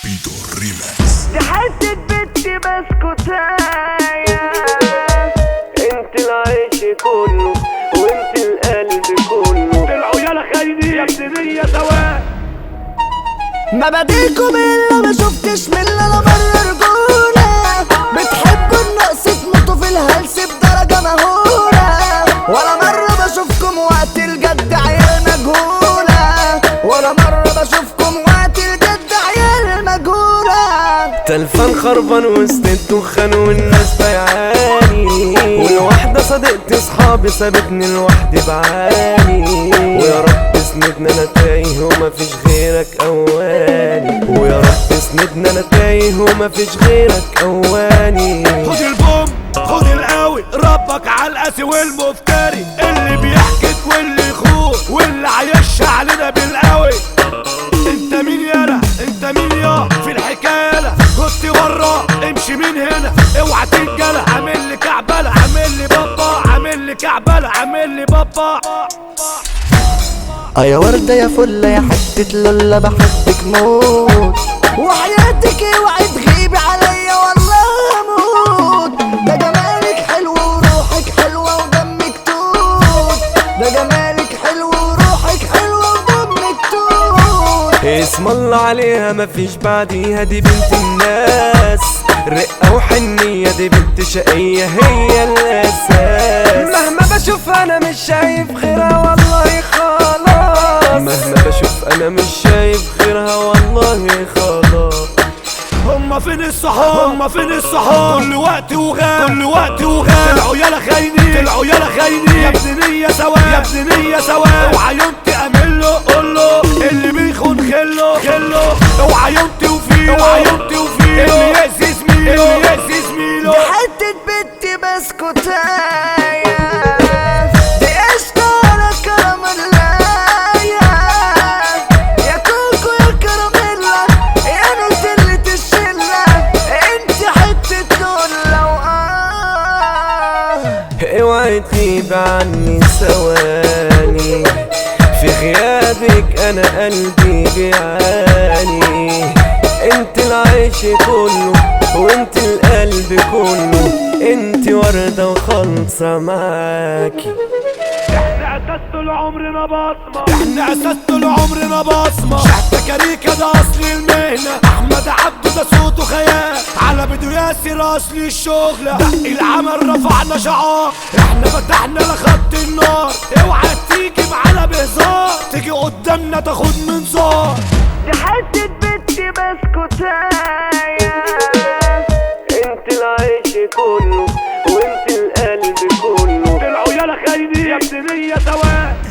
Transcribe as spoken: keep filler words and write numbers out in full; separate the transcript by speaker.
Speaker 1: فيتو ريماكس.
Speaker 2: دي حتة بنتي بسكوتاية، انت العيش كله وانت القلب كله.
Speaker 3: طلعوا يالا خاينين يا ابنية سواء
Speaker 4: مبادئكم الا ما شفتش من اللي انا بره رجولة. بتحبوا النقص تموتوا في الهلس بدرجة مهولة. ولا مرة بشوفكم وقت الجد عيال مجهولة. ولا مرة بشوفكم وقت الجد عيال مجهولة.
Speaker 2: تلفان خربان وسط الدخان والناس بايعاني، والواحدة صديقتي صحابي سابتني لوحدي بعاني. ويا رب اسندنا انا تايه ومفيش غيرك اواني. ويا رب اسندنا انا تايه ومفيش غيرك اواني.
Speaker 3: خد البوم خد القوي، ربك على القاسي والمفتري، اللي بيحكي واللي يخون واللي عايش علينا بالقوي. انت مين يالا انت مين يا في الحكايه؟ كنت ورا امشي من هنا اوعى تنجلى. عامل لي كعبله عامل لي بابا عامل لي كعبله عامل لي بابا.
Speaker 4: اه يا وردة يا فلة يا حتة لولة بحبك موت. وحياتك اوعي تغيبي عليا والله هموت. ده جمالك حلو وروحك حلوة ودمك توت. ده جمالك حلو وروحك حلوة ودمك توت.
Speaker 2: اسم الله عليها مفيش بعديها، دي بنت الناس رقة وحنية، دي بنت شقية هي الأساس. مهما بشوف أنا مش شايف غيرها والله خلاص. مهما بشوف أنا مش شايف غيرها والله خلاص.
Speaker 3: هما فين الصحاب هما فين الصحاب؟ كل وقت وغاب كل وقت وغاب. طلعوا يالا خاينين طلعوا يالا خاينين يا ابنية سواء يا ابنية سواء. اوعى يوم تأمن له قول له اللي بيخون خله خله. اوعى يوم توفيله اوعى يوم توفيله اللي يأذي زميله اللي يأذي زميله.
Speaker 4: دي حتة بنتي بسكوتاية، دي قشطة على كراميلاية. يا كوكو يا كراميلا يا نوتيلة الشلة، انت حتة دولة وآه.
Speaker 2: اوعي تغيب عني ثواني، في غيابك انا قلبي بيعاني. انت العيش كله وانت القلب كله، انت وردة وخالصة معاكي.
Speaker 3: احنا اساس طول عمرنا بصمة احنا اساس طول عمرنا بصمة. شحتة كاريكا ده اصل المهنة، احمد عبده ده صوته خيال، على بدو ياسر اصل الشغلة. دق العمل رفعنا شعار، احنا فتحنا لخط النار. اوعى تيجي معانا بهزار، تيجي قدامنا تاخد منظار.
Speaker 2: دي حتة بنتي بسكوتاية، انت العيش كله وانت القلب كله.
Speaker 3: طلعوا يالا خاينين يا ابنية سواء.